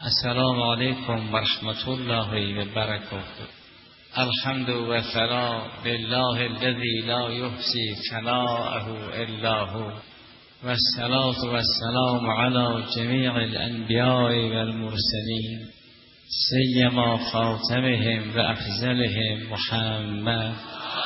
السلام علیکم و رحمت الله و برکاته. الحمد و ثنا لله الذی لا یحصی ثناءه الا هو و الصلاة و السلام علی جمیع الانبیاء و المرسلین سیما خاتمهم و افضلهم محمد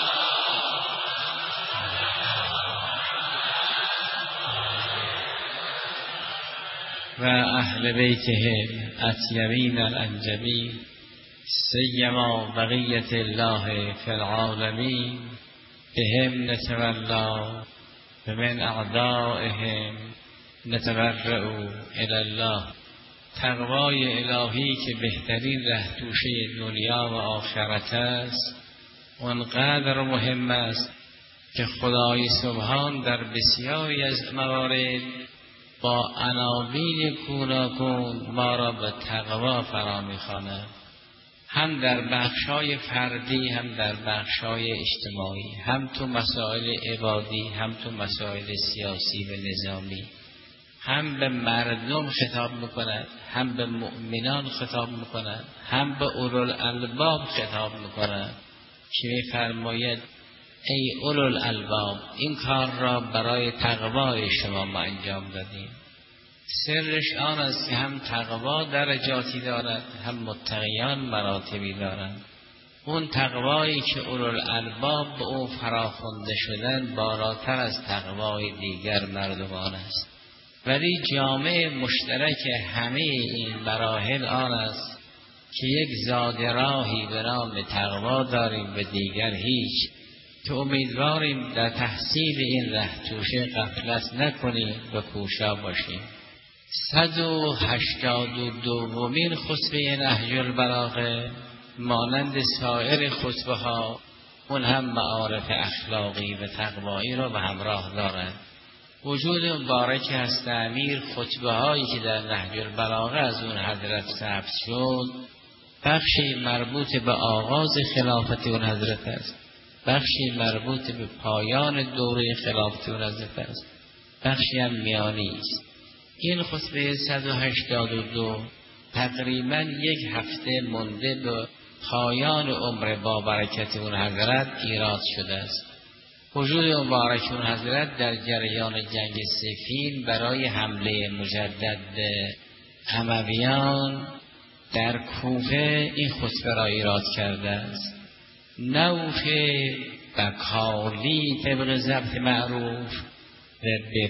و اهل بیتهم اطیبین الانجبین سیما بقیت الله فی العالمین بهم نتولا و من اعدائهم نتبرأ الی الله. تقوای الهی که بهترین رهتوشه دنیا و آخرت است اونقدر مهم است که خدای سبحان در بسیاری از موارد با عناوین گوناگون ما را به تقوا فرا می‌خواند، هم در بخشای فردی هم در بخشای اجتماعی، هم تو مسائل عبادی هم تو مسائل سیاسی و نظامی، هم به مردم خطاب می‌کند، هم به مؤمنان خطاب می‌کند، هم به اولوالالباب خطاب می‌کند که می‌فرماید ای اولوالالباب این کار را برای تقوای شما ما انجام دادیم. سرش آن است که هم تقوا درجاتی دارد هم متقیان مراتبی دارند. اون تقوایی که اولوالالباب به او فراخوانده شدن بالاتر از تقوای دیگر مردمان است، ولی جامع مشترک همه این مراحل آن است که یک زاد راهی به نام تقوا داریم و دیگر هیچ، که امیدواریم در تحصیل این رهتوشه غفلت نکنیم و کوشا باشیم. 182مین خطبه نهج البلاغه مانند سایر خطبه ها اون هم معارف اخلاقی و تقوایی را به همراه دارد. وجود مبارک هست امیر خطبه هایی که در نهج البلاغه از اون حضرت ثبت شد بخشی مربوط به آغاز خلافت اون حضرت است، بخشی مربوط به پایان دوره خلافت اون حضرت است، بخشی هم میانی است. این خطبه 182 تقریبا یک هفته مونده به پایان عمر با برکت اون حضرت ایراد شده است. وجود مبارک اون حضرت در جریان جنگ صفین برای حمله مجدد به امویان در کوفه این خطبه را ایراد کرده است. نوف بکالی طبق ضبط معروف و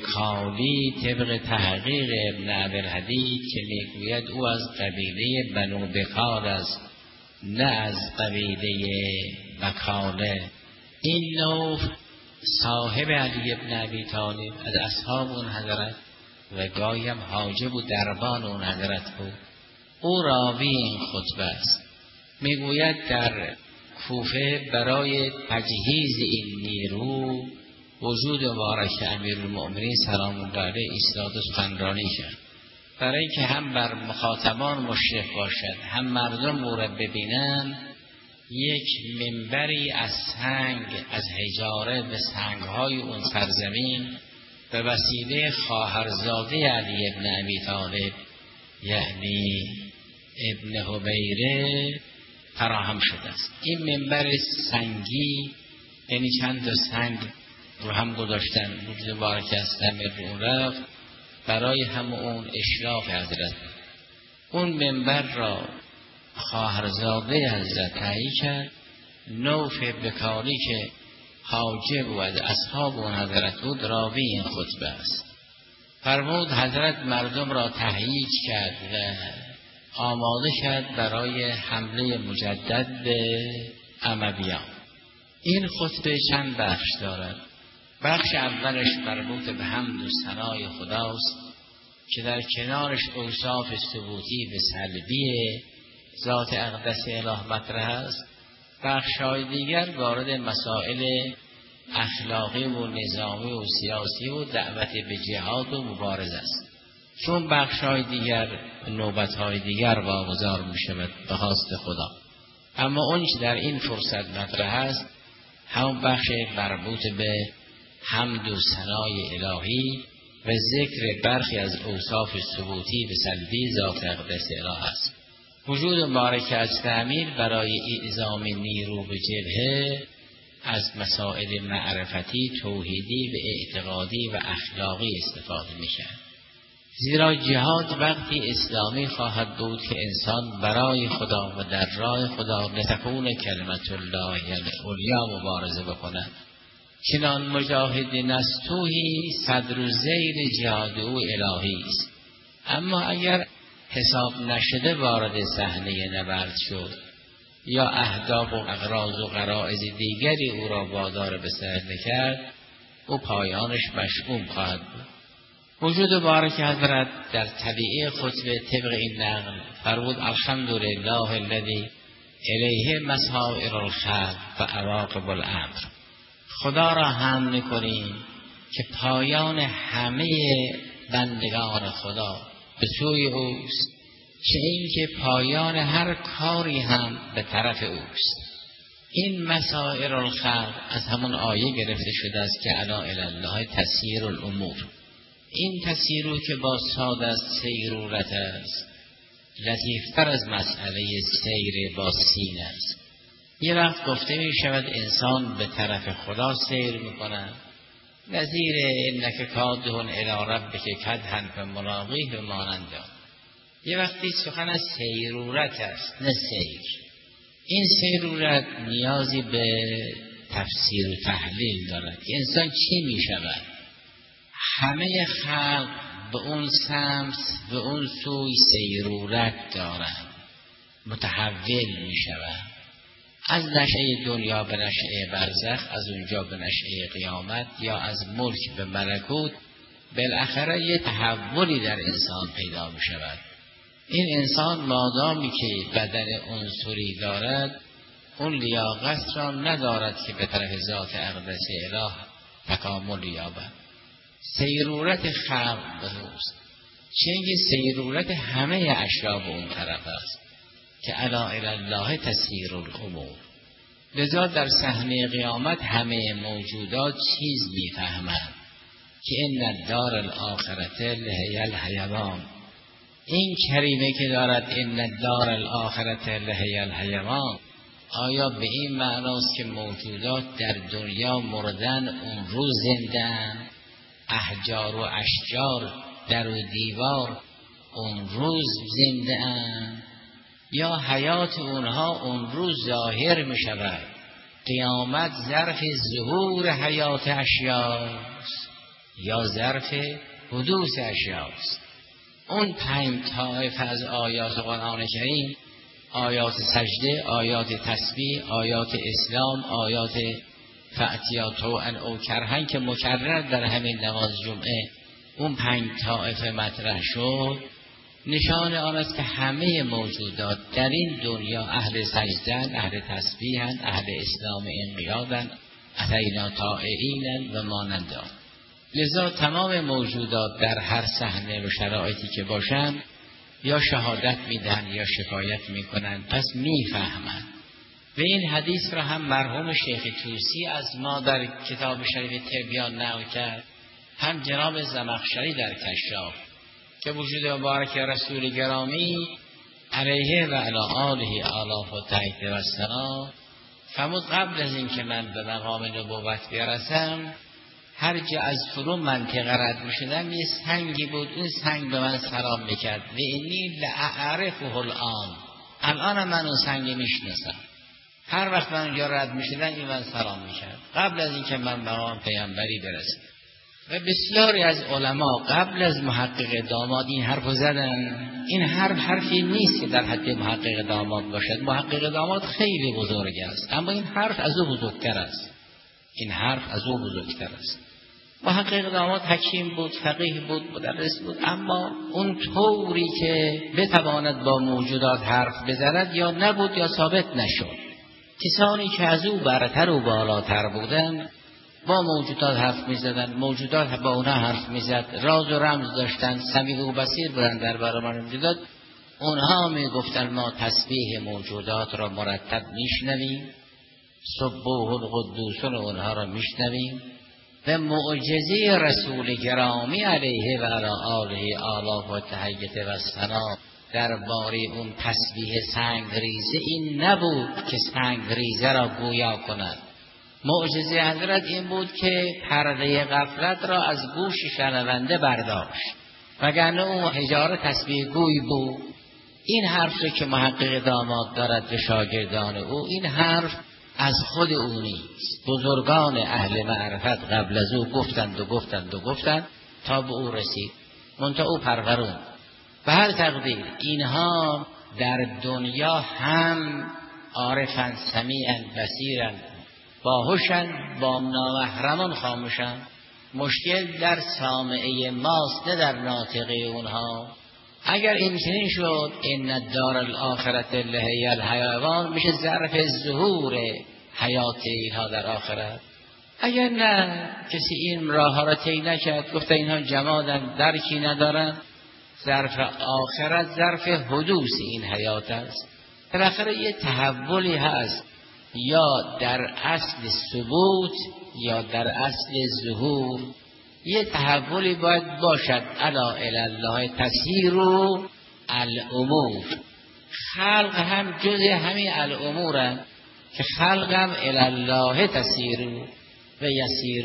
بکالی طبق تحقیق ابن عبدالحدید که میگوید او از قبیله بنو بکال است نه از قبیله بکاله. این نوف صاحب علی ابن ابی طالب از اصحاب اون حضرت و گاهی هم حاجب و دربان اون حضرت بود. او راوی این خطبه است. میگوید در کوفه برای تجهیز این نیرو وجود مبارک امیرالمؤمنین سلام الله علیه ایستاد و سخنرانی کرد برای اینکه هم بر مخاطبان مشرف باشد هم مردم او را ببینند. یک منبری از سنگ از حجاره به سنگهای اون سرزمین به وسیله خواهرزاده علی ابن ابی طالب یعنی ابن حبیره فراهم شده است. این منبر سنگی یعنی چند تا سنگ رو هم گذاشتن وجود مبارک است امیر اون رفت برای هم اون اشراف حضرت. اون منبر را خواهرزاده حضرت تهیه کرد. نوف بکالی که حاجب و از اصحاب اون حضرت بود راوی این خطبه است. فرمود حضرت مردم را تهییج کرد و آماده کرد برای حمله مجدد به امویان. این خطبه چند بخش دارد. بخش اولش مربوط به حمد و ثنای خداست که در کنارش اوصاف ثبوتی و سلبی ذات اقدس اله مطرح است. بخش‌های دیگر وارد مسائل اخلاقی و نظامی و سیاسی و دعوت به جهاد و مبارزه است. چون بخش‌های دیگر نوبت‌های دیگر واگذار می‌شود به خواست خدا. اما اون که در این فرصت مطرح است همون بخش مربوط به حمد و ثنای الهی و ذکر برخی از اوصاف ثبوتی به سلبی ذات اقدس اله است. وجود مبارک از تعمیر برای اعزام نیرو به جبهه از مسائل معرفتی، توحیدی و اعتقادی و اخلاقی استفاده می‌کرد. زیرا جهاد وقتی اسلامی خواهد بود که انسان برای خدا و در راه خدا لتکون کلمت الله العلیا مبارزه بکند. چنان مجاهد نستوهی صدر و زیر جهاد او الهی است. اما اگر حساب نشده وارد صحنه نبرد شد یا اهداف و اغراض و غرائز دیگری او را وادار به سر کرد، او پایانش مشؤوم خواهد بود. وجود مبارک حضرت در طبیعه خطبه طبق این نقل فرمود الحمدلله الذی الیه مصائر الخلق و عواقب الامر. خدا را حمد می‌کنیم که پایان همه بندگان خدا به سوی اوست، چه این که پایان هر کاری هم به طرف اوست. این مسائر الخلق از همون آیه گرفته شده است که الا الی الله تسیر الامور. این تسیرو که با ساده است سیرورت است، لطیفتر از مسئله سیر با سین است. یه وقت گفته می شود انسان به طرف خدا سیر می کند، نظیر انک کادحون الی ربک کدحا فملاقیه مانند آن. یه وقتی سخن از سیرورت است نه سیر. این سیرورت نیازی به تفسیر و تحلیل دارد که انسان چی می شود. همه خلق به اون سمت به اون سوی سیرورت دارند، متحول می شود از نشأه دنیا به نشأه برزخ، از اونجا به نشأه قیامت یا از ملک به ملکوت. بالاخره یه تحولی در انسان پیدا می شود. این انسان مادامی که بدن عنصری دارد اون لیاقت را ندارد که به طرف ذات اقدس اله تکامل یابد. سیرورت خلق به اوست، چنگه سیرورت همه اشیاء به اون طرف است که الا الی الله تسیر الامور. لذا در صحنه قیامت همه موجودات چیز میفهمند که ان الدار الاخرة لهی الحیوان. این کریمه که دارد ان الدار الاخرة لهی الحیوان، آیا به این معناست که موجودات در دنیا مردن اون روز زنده‌اند؟ احجار و اشجار در و دیوار اون روز زنده‌اند؟ یا حیات اونها اون روز ظاهر می شود؟ قیامت ظرف ظهور حیات اشیاست یا ظرف حدوث اشیاست؟ اون 5 طایفه از آیات قرآن کریم، آیات سجده، آیات تسبیح، آیات اسلام، آیات فأتیا طوعا او کرها که مکرر در همین نماز جمعه اون 5 طایفه مطرح شد، نشان آن است که همه موجودات در این دنیا اهل سجدن، اهل تسبیحن، اهل اسلام انقیادن، اتینا طائعین و مانند آن. لذا تمام موجودات در هر صحنه و شرایطی که باشند یا شهادت میدن یا شکایت میکنن، پس میفهمند. و این حدیث را هم مرحوم شیخ توسی از ما در کتاب شریف تبیان نقل کرد، هم جناب زمخشری در کشاف، که وجود مبارک رسول گرامی علیه و علی آله آلاف و تحت و سلام فرمود قبل از این که من به مقام نبوت برسم، هر جا از فرو منطقه رد می شدم یه سنگی بود، اون سنگ به من سلام میکرد و اینی لأعرفه الان من اون سنگ میشناسم. هر وقت من اونجا رد می شدم این من سلام میکرد قبل از این که من به مقام پیامبری برسم. و بسیاری از علما قبل از محقق داماد این حرف زدن. این حرفی نیست که در حد محقق داماد باشد. محقق داماد خیلی بزرگ است، اما این حرف از او بزرگتر است. محقق داماد حکیم بود، فقیه بود، مدرس بود، اما اون طوری که بتواند با موجودات حرف بزند یا نبود یا ثابت نشد. کسانی که از او برتر و بالاتر بودند با موجودات حرف میزدن، موجودات با اونها حرف میزد، راز و رمز داشتن، سمیع و بصیر بودن در برابر موجودات. اونها میگفتن ما تسبیح موجودات را مرتب میشنویم، سبوح القدوسون اونها را میشنویم، و معجزه رسول گرامی علیه و علی آله آلاف و تحیت و ثنا درباره اون تسبیح سنگریزه این نبود که سنگریزه را گویا کند. معجزه حضرت این بود که پرده غفلت را از گوش شنونده برداشت، وگرنه اون حجاره تسبیح گوی بود. این حرف که محقق داماد دارد به شاگردان او، این حرف از خود او نیست. بزرگان اهل معرفت قبل از او گفتند تا به او رسید، منتها او پرورون. به هر تقدیر اینها در دنیا هم عارفن، سمیعن، بصیرن، باهوشن، با نامحرمان خاموشن. مشکل در سامعه ماست نه در ناطقه اونها. اگر این چنین شد ان الدار الاخرت لهی الحیوان میشه ظرف ظهور حیات اینها در آخرت. اگر نه کسی این راه ها را طی نکرد، گفته اینها جمادن، درکی ندارن، ظرف آخرت ظرف حدوث این حیات است. بالاخره یه تحولی هست، یا در اصل ثبوت یا در اصل ظهور. یه تحولی باید باشد. الا الی الله تسیر الامور. خلق هم جز همین الامور که خلق هم الی الله تسیر و یسیر.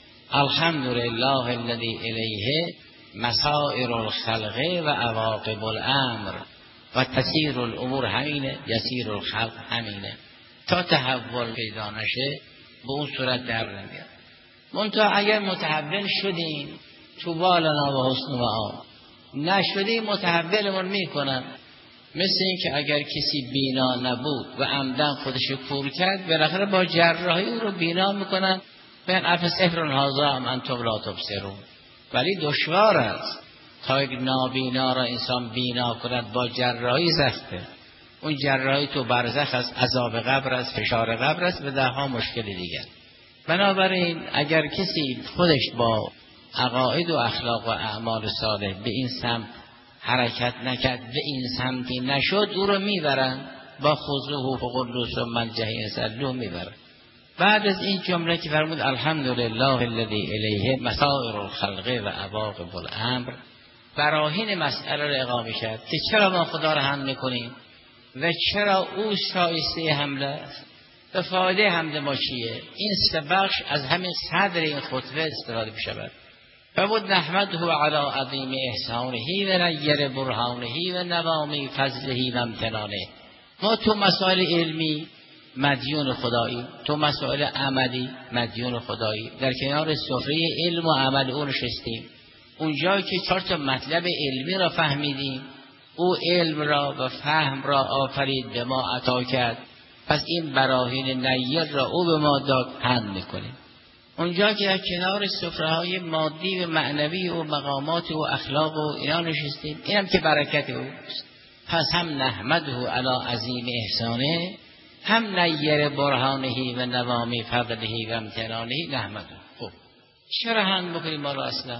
الحمدلله الذی الیه مسائر الخلق و عواقب الامر و تسیر الامور همینه، یسیر الخلق همینه. تا تحول پیدا نشه به اون صورت در نمیاد. منتها اگر متحول شدیم طوبی لنا و حسن مآب، نشدیم متحولمون میکنن. مثل این که اگر کسی بینا نبود و عمدن خودش کور کرد، بالاخره با جراحی او رو بینا میکنن. بین اف سحر هذا ام انتم لا تبصرون. ولی دشوار است تا یک نابینا را انسان بینا کند، با جراحی سخته. اون جراحی تو برزخ است، عذاب قبر است، فشار قبر است و ده ها مشکل دیگر. بنابراین اگر کسی خودش با عقاید و اخلاق و اعمال صالح به این سمت حرکت نکرد، به این سمتی نشد، او رو میبرن با خضوع و قدوس و من جهین سلو میبرن. بعد از این جمله که فرمود الحمدلله الذی الیه مسائر الخلق و عواقب الامر، براهین مسئله را اقامه کرد که چرا ما خدا را حمد میکنیم و چرا او شایسته حمد است و فایده حمد ما چیه. این سه بخش از همین صدر این خطبه استفاده بشود. فبود نحمده علی عظیم احسانه و نیر برهانه و نوامی فضله و امتنانه. ما تو مسائل علمی مدیون خدایی، تو مسائل عملی مدیون خدایی. در کنار سفره علم و عمل او نشستیم. اونجایی که 4 مطلب علمی را فهمیدیم، او علم را و فهم را آفرید، به ما عطا کرد. پس این براهین نیر را او به ما داد، حمد میکنیم. اونجا که در کنار سفره‌های مادی و معنوی و مقامات و اخلاق و اینا نشستیم، اینم که برکت اوست. پس هم نحمده علی عظیم احسانه، هم نیر برهانه و نوامی فضله و امتنانه نحمده. خب چرا حمد بکنیم ما را اصلا؟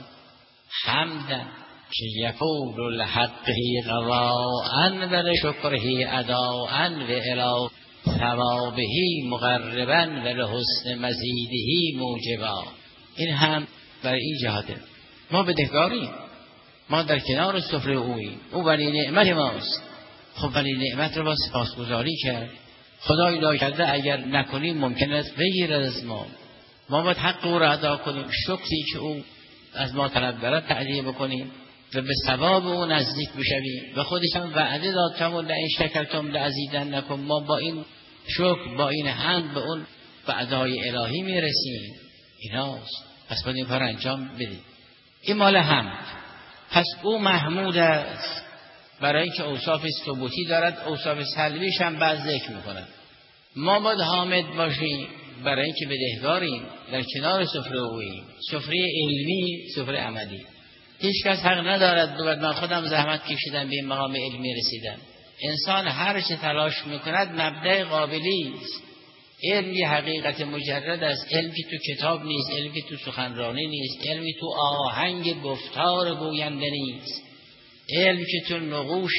حمدن که یقول الحقه قواعا و لشکره اداعا و الی ثوابه مقربا و لحسن مزیده موجبا. این هم برای این جهاته. ما بدهکاریم، ما در کنار سفره اوییم، او ولی نعمت ماست. خب ولی نعمت رو با سپاسگزاری کرد. خدای لا کرده اگر نکنیم ممکن است بگیر از ما. ما باید حق او را ادا کنیم، شکری که او از ما طلب دارد تأدیه بکنیم و به ثواب او نزدیک بشویم. و خودش هم وعده داد که لئن شکرتم لازیدنکم. ما با این شکر، با این حمد به اون وعده‌های الهی میرسیم. ایناست. پس باید این کار انجام بدیم. این مال حمد. پس او محمود است برای اینکه اوصاف ثبوتی دارد، اوصاف سلبیش هم بعض ذکر میکند. ما باید حامد باشیم برای اینکه بدهکاریم، در کنار سفره اوییم، سفره علمی، سفره عملی. هیچ کس حق ندارد بگوید من خودم زحمت کشیدم به این مقام علمی رسیدم. انسان هر چه تلاش میکند مبدأ قابلی است. علم یه حقیقت مجرد است. علم که تو کتاب نیست، علم که تو سخنرانی نیست، علم که تو آهنگ گفتار گوینده نیست، علم که تو نقوش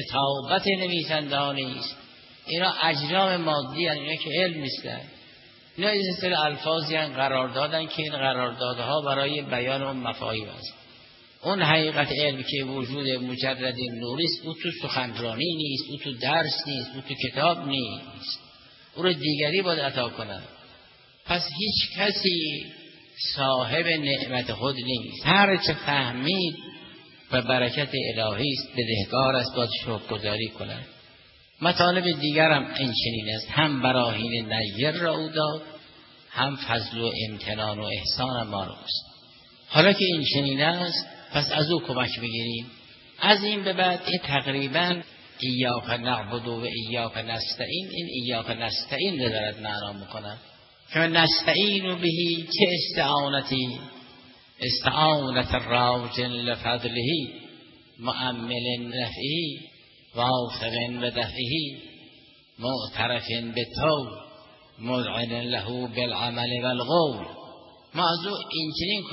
کتابت نویسنده ها نیست. اینا اجرام مادی هستند، اینا که علم نیستند. اینا یه سری الفاظی هم قرار دادن که این قراردادها برای بیان اون مفاهیم است. اون حقیقت علم که وجود مجرد نوریست، او تو سخنرانی نیست، او تو درس نیست، او تو کتاب نیست، او رو دیگری باید عطا کنند. پس هیچ کسی صاحب نعمت خود نیست. هر چه فهمید و برکت الهی است، بدهکار است باید شکرگزاری کند. مطالب دیگر هم این چنین است، هم براهین نیر را او داد، هم فضل و امتنان و احسان ما را است. حالا که این چنین است، پس از او کمک بگیریم. از این به بعد این تقریبا ایاک نعبد و ایاک نستعین، این ایاک نستعین دارد معنا میکنه که نستعین بهی چه استعانتی، استعانت راج لفضله مؤمل نفعه واثق بدفعه معترف بالطول مذعن له بالعمل والقول. ما از او این چنین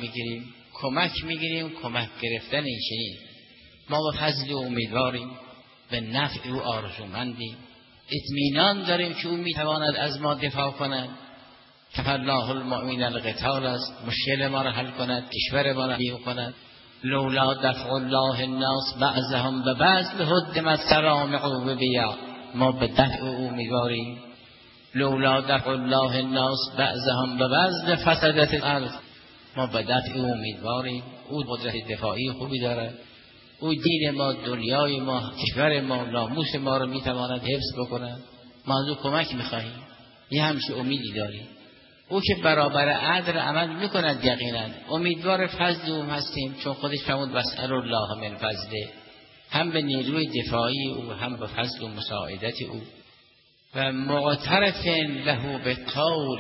کمک میگیریم. کمک گرفتن این چنین ما با فضل و امیدواریم، به نفع او آرزومندیم، اطمینان داریم که او میتواند از ما دفاع کند. کفى الله المؤمنین القتال است، مشکل ما را حل کند، کشور ما را حل کند. لولا دفع الله الناس بعضهم ببعض لهدمت صوامع و بیع، ما به دفع او امیدواریم. لولا دفع الله الناس بعضهم ببعض لفسدت الارض، ما به دفع او امیدواریم. او قدرت دفاعی خوبی دارد، او دین ما، دنیای ما، کشور ما، ناموس ما رو میتواند حفظ بکند. ما از او کمک میخواهیم، یه همچه امیدی داریم. او که برابر عدل عمل میکند یقینا، امیدوار فضل او هستیم، چون خودش فرمود واسأل الله من فضله، هم به نیروی دفاعی او، هم به فضل و مساعدت او. و معترف له بالقول،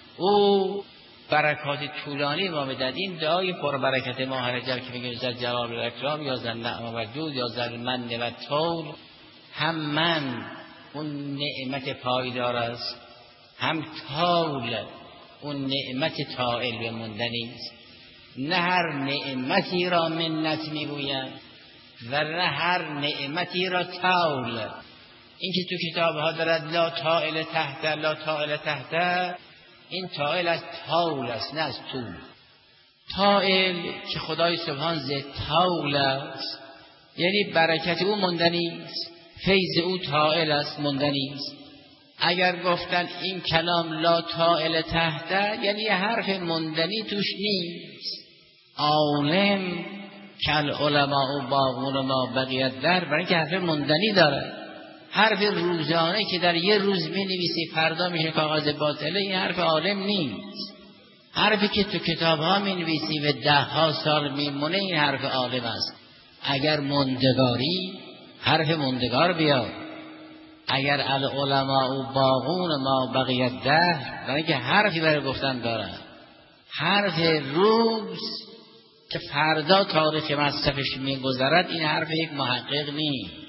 او برکات طولانی ما بدهد. این دعای پربرکت ماه رجب که میگه زل جلال و اکرام یا زل نعم و جود یا زل من و طول، هم من اون نعمت پایدار است، هم طول اون نعمت طائل و موندنی است. نه هر نعمتی را منت میگویند و نه هر نعمتی را طول. این که تو کتاب ها دارد لا طائل تحت، لا طائل تحت، این طائل از طول است نه از طول. طائل که خدای سبحان ز طول است، یعنی برکت او موندنی است، فیض او طائل است، موندنی است. اگر گفتن این کلام لا طائل تحت، یعنی حرف موندنی توش نیست. عالم کل علماء باغون ما بقیت در، برای که حرف موندنی داره. حرف روزانه که در یه روز می نویسی فردا میشه کاغذ باطله، این حرف عالم نیست. حرفی که تو کتاب ها می نویسی و 10 سال میمونه، این حرف عالم است. اگر موندگاری، حرف موندگار بیار. اگر العلماء باغون ما بقیت در، برای که حرفی برای گفتن داره. حرف روز که فردا تاریخ مصرفش میگذرد، این حرف یک محقق نیست.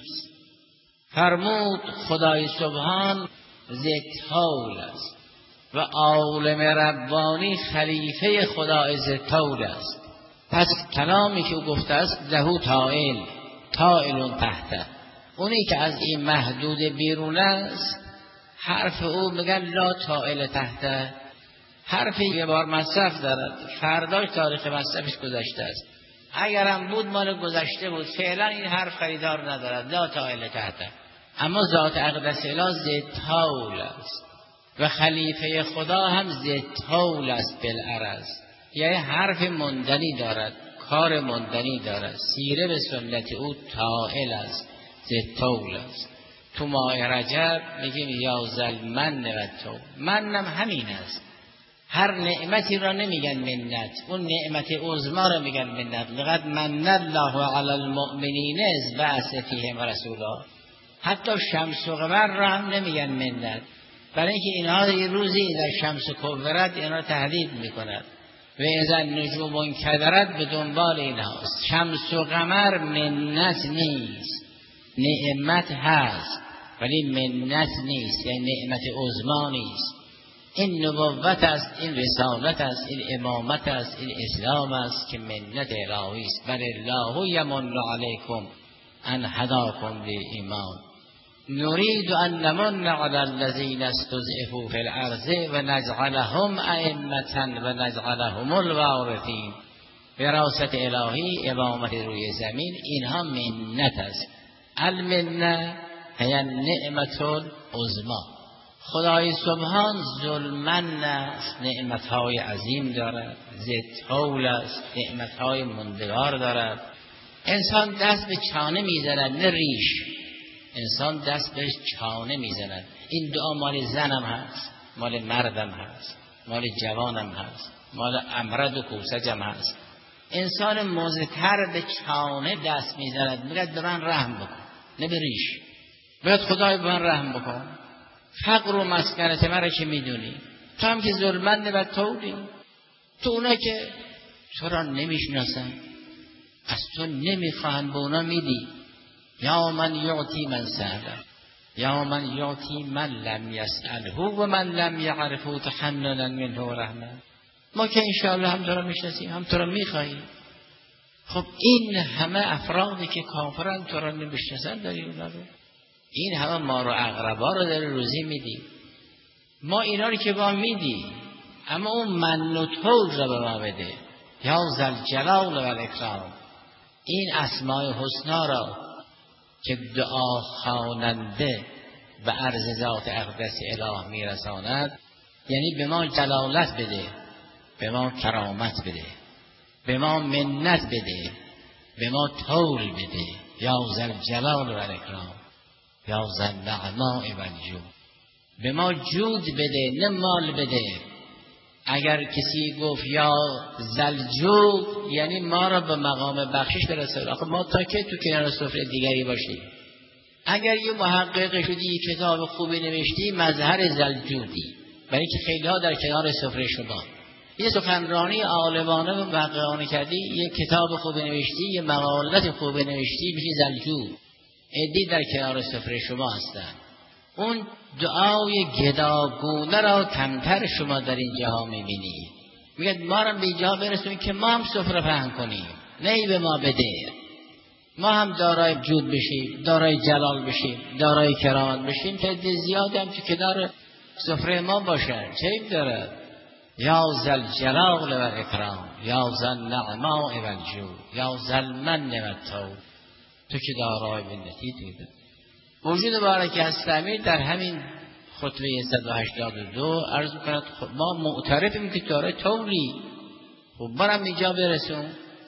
فرمود خدای سبحان ذی طول است و عالم ربانی خلیفه خدای ذی طول است. پس کلامی که او گفته است له طائل، طائل تحت، اونی که از این محدود بیرون است، حرف او میگن لا طائل تحت. حرفی یه بار مصرف دارد، فرداش تاریخ مصرفش گذشته است. اگرم بود مال گذشته بود، فعلا این حرف خریدار ندارد، لا طائل تحت. اما ذات اقدس اله ذی طول است و خلیفه خدا هم ذی طول است بالعرض، یعنی حرف موندنی دارد، کار موندنی دارد. سیره به سنت او طائل است، ذی طول است. تو ماه رجب میگیم یا ذل من و طول، منم همین است. هر نعمتی را نمیگن منت، اون نعمت عظما را میگن منت. لقد من الله علی المؤمنین اذ بعث فیهم رسولا. حتی شمس و قمر را هم نمیگن منت، برای اینکه اینها یه روزی در شمس کبرت اینها تهدید میکند و اذا نجوم انکدرت به دنبال اینهاست. شمس و قمر منت نیست، نعمت هست ولی منت نیست، یعنی نعمت عظما نیست. این نبوت است، این رسالت است، این امامت است، این اسلام است که منت الهی است. بل الله یمن علیکم ان هداکم للایمان. نريد أن نمن على الذين استضعفوا في الأرض و نجعلهم ائمة و نجعلهم الوارثین. وراثت الهی، امامت روی زمین، اینها منت است. المنه هی نعمت العظمی. خدای سبحان ذوالمن است، نعمتهای عظیم دارد، ذوالطول است، نعمتهای ماندگار دارد. انسان دست به چانه میزند نه ریش، انسان دست به چانه میزند. این دعا مال زنم هست، مال مردم هست، مال جوانم هست، مال امرد و کوسجم هست. انسان مضطر به چانه دست میزند، میگه به من رحم بکن، نه به ریش. باید خدای به من رحم بکن. فقر و مسکنت مرا که میدونی، تو هم که ظلمنده و تولی، تو اونا که تو را نمیشناسن، از تو نمیخواهن، به اونا میدی. یا من یعطی من سهله، یا من یعطی من لم یسأله و من لم یعرفه تحننا منه و رحمه. ما که انشاءالله هم تو را میشناسیم، هم تو را میخواهیم. خب این همه افرادی که کافرن تو را نمیشناسن داری اونا رو، این همه ما رو اقربا رو داری روزی میدی. ما اینا رو که با میدی، اما اون من و طول رو به ما بده. یا ذوالجلال و الاکرام. این اسماء حسنا را که دعا خواننده به عرض ذات اقدس اله میرساند، یعنی به ما جلالت بده، به ما کرامت بده، به ما منت بده، به ما طول بده. یا ذوالجلال و الاکرام، یا ذوالنعماء و الجود. به ما جود بده، نه مال بده. اگر کسی گفت یا ذوالجود، یعنی ما را به مقام بخشش برسون. آخه ما تا که تو کنار سفره دیگری باشیم. اگر یه محقق شدی، یه کتاب خوبی نوشتی، مظهر ذوالجودی، برای که خیلی ها در کنار سفره شما. یه سخنرانی عالمانه و محققانه کردی، یه کتاب خوبی نوشتی، یه مقالت خوبی نوشتی، میشه ذوالجود. عدی در کنار سفره شما هستند. اون دعای گداگونه را کمتر شما در این جاها میبینید. میگه ما را به جا برسونید که ما هم سفره پهن کنیم، نه به ما بده. ما هم دارای جود بشیم، دارای جلال بشیم، دارای کرامت بشیم، که زیاد هم تو کنار سفره ما باشن. چه این داره؟ یا ذوالجلال و الاکرام، یا ذوالنعماء و الجود، یا ذوالمن و الطول. تو که دارای منتی دیده. وجود بارک هستمی در همین خطبه 182 عرض کند ما معترفیم که دارای طولی. خب برم اینجا برسون.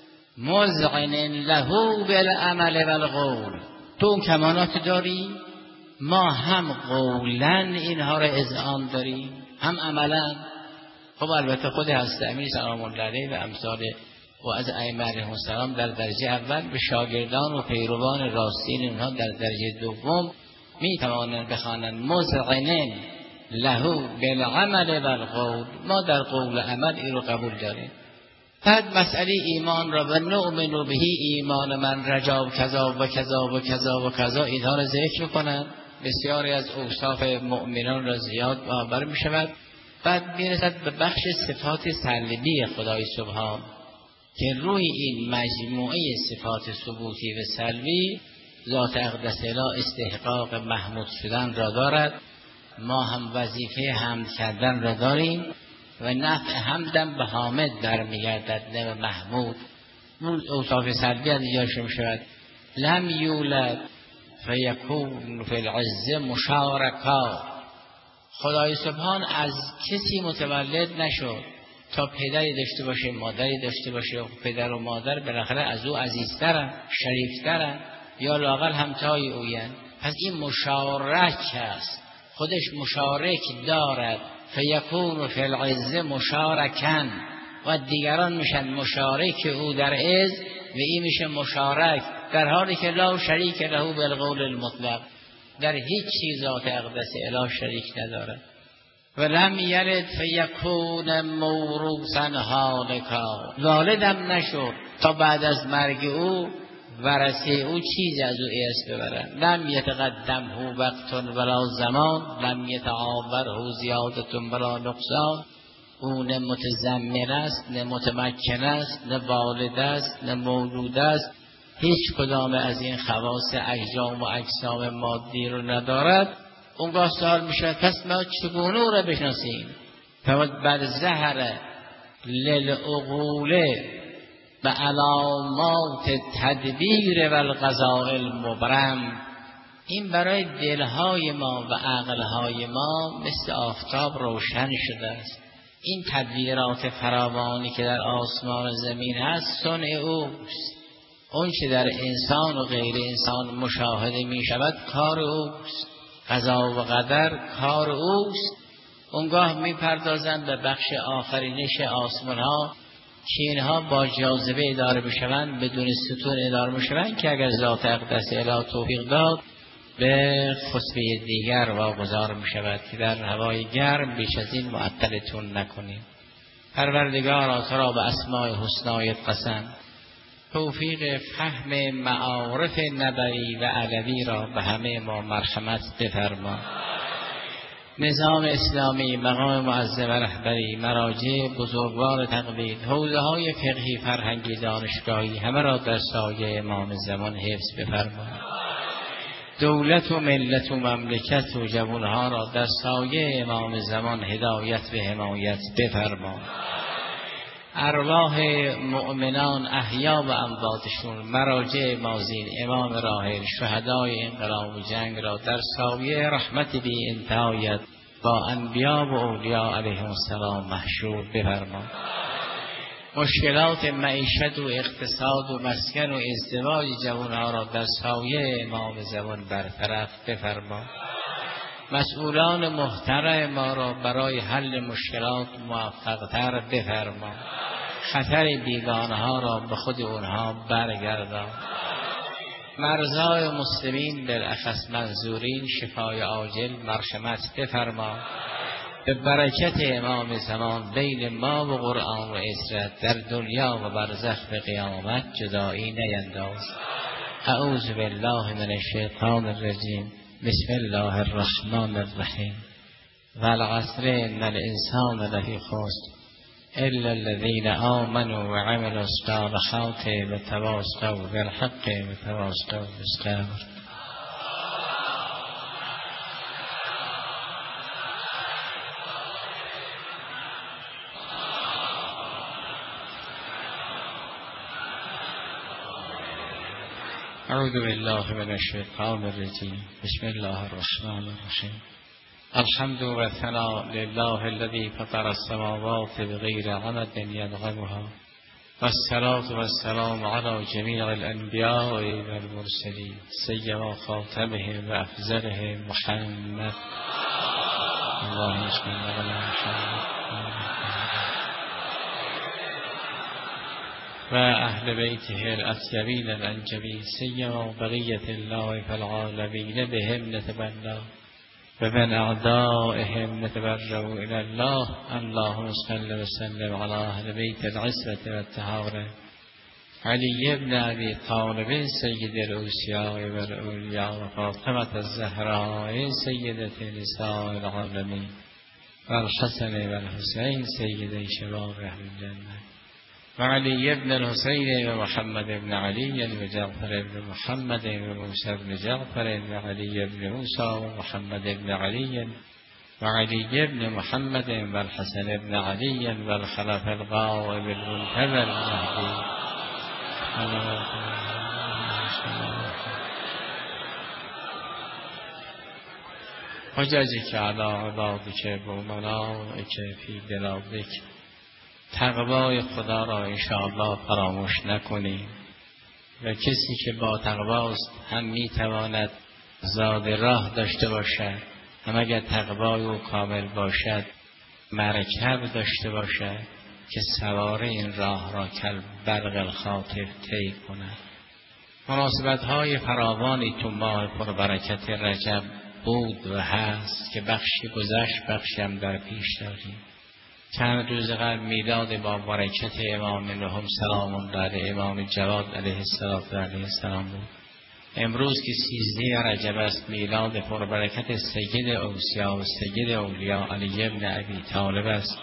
مذعن له بالعمل والقول. تو اون کمانات داری، ما هم قولا اینها را اذعان داریم، هم عملا. خب البته خود هستمی سلام الله علیه و امثال و از ائمه علیهم السلام در درجه اول به شاگردان و پیروان راستین اونها در درجه دوم می توانند بخوانند مذعنن له بالعمل والقول. ما در قول و عمل این رو قبول داریم. بعد مسئله ایمان را و نؤمن به ایمان من رجا و کذا و کذا و کذا و کذا، اینها را ذکر میکنند. بسیاری از اوصاف مؤمنان را زیاد معبر می شود. بعد میرسد به بخش صفات سلبی خدای سبحان که روی این مجموعه صفات ثبوتی و سلبی ذات اقدس اله استحقاق محمود شدن را دارد. ما هم وظیفه حمد کردن را داریم و نفع حمدم به حامد در میگردد نه به محمود. اون اوصاف سلبی از اینجا می شود. لم یولد فیکون فی العز مشارکا. خدای سبحان از کسی متولد نشد تا پدری داشته باشه، مادری داشته باشه. پدر و مادر بالاخره از او عزیزترن، شریفترن، یا لااقل همتای اوین. پس این مشارک است، خودش مشارک دارد. فیکون فی العز مشارکن، و دیگران میشن مشارک او در عز و این میشه مشارک، در حالی که لا شریک له بالقول المطلق. در هیچ چیز ذات اقدس اله شریک ندارد. و لم یلد فیکون موروثا هالکا. والدم نشد تا بعد از مرگ او ورثه او چیزی از او ارث ببرند. لم یتقدمه وقت ولا زمان، لم یتعاوره زیادت ولا نقصان. او نه متضمن است، نه متمکن است، نه والد است، نه مولود است. هیچ کدام از این خواص اجرام و اجسام مادی رو ندارد، اونگاه سوال میشه پس ما چگونه او را بشناسیم؟ بر ظهر للعقول به علامات تدبیر و القضاء المبرم. این برای دلهای ما و عقلهای ما مثل آفتاب روشن شده است. این تدبیرات فراوانی که در آسمان و زمین هست صنع اوست. اون چه در انسان و غیر انسان مشاهده می شود کار اوست. قضا و قدر کار اوست. اونگاه می پردازند به بخش آفرینش آسمان ها که اینها با جاذبه اداره بشوند، بدون ستون اداره بشوند، که اگر ذات اقدس اله توفیق داد به خطبه دیگر واگذار می شود که در هوای گرم بیش از این معطلتون نکنیم. پروردگارا تو را به اسماء حسنایت قسم، توفیق فهم معارف نبوی و علوی را به همه ما مرحمت بفرما. نظام اسلامی، مقام معظم رهبری، مراجع بزرگوار تقلید، حوزه های فقهی، فرهنگی، دانشگاهی، همه را در سایه امام زمان حفظ بفرما. دولت و ملت و مملکت و جوانها را در سایه امام زمان هدایت و حمایت بفرما. ارواح مؤمنان احیا و امواتشون، مراجع مازین، امام راحل، شهدای انقلاب و جنگ را در سایه رحمت بی انتهایت با انبیا و اولیاء علیهم السلام محشور بفرما. مشکلات معیشت و اقتصاد و مسکن و ازدواج جوانها را در سایه امام زمان برطرف بفرما. مسئولان محترم ما را برای حل مشکلات موفق‌تر بفرما. خطر بیگانه ها را به خود اونها برگردان. مرضای مسلمین بالاخص منظورین شفای عاجل مرحمت بفرما. به برکت امام زمان بین ما و قرآن و عزت در دنیا و برزخ و قیامت جدایی نینداز. اعوذ بالله من الشیطان الرجیم. بسم الله الرحمن الرحیم. والعصر ان الانسان لفی خسر الا الذين آمنوا وعملوا الصالحات وتواصوا بالحق وتواصوا بالصبر. اعوذ بالله من الشیطان الرجیم. بسم الله الرحمن الرحیم. الحمد و ثنا لله الذي فطر السماوات بغیر عمد يدغمها والصلاة والسلام على جميع الانبیاء والمرسلین سیما خاتمهم و افضلهم محمد. اللهم صل علی محمد و اهل بیته الاطیبین الانجبین سیما بقیة الله فی العالمین بهم نتبلا و من اعدائهم نتبرأ الی الله. اللهم صل و سلم علی اهل بیت العصمة والطهارة علی ابن ابی طالب سید الاوصیاء و الاولیاء و فاطمة الزهراء سیدة نساء العالمین و الحسن و الحسین سیدی شباب اهل الجنة و علی ابن الحسین و محمد ابن علی و جعفر ابن محمد و موسی ابن جعفر و علی ابن موسی و محمد ابن علی و علی ابن محمد و الحسن ابن علی و الخلف الغائب المنتظر المهدی. حججک علی عبادک و ملائک فی بلادک. تقوای خدا را انشاءالله فراموش نکنیم و کسی که با تقواست هم میتواند زاد راه داشته باشد، هم اگر تقوای او کامل باشد مرکب داشته باشد که سوار این راه را کل برق الخاطر طی کند. مناسبت های فراوانی تو ماه پربرکت رجب بود و هست که بخشی گذشت، بخشی هم در پیش داریم. چند روز قبل میلاد با برکت امام نهم سلام الله علیه، امام جواد علیه السلام بود. امروز که 13 رجب است میلاد پربرکت سید اوصیا و سید اولیاء علی ابن ابی طالب است.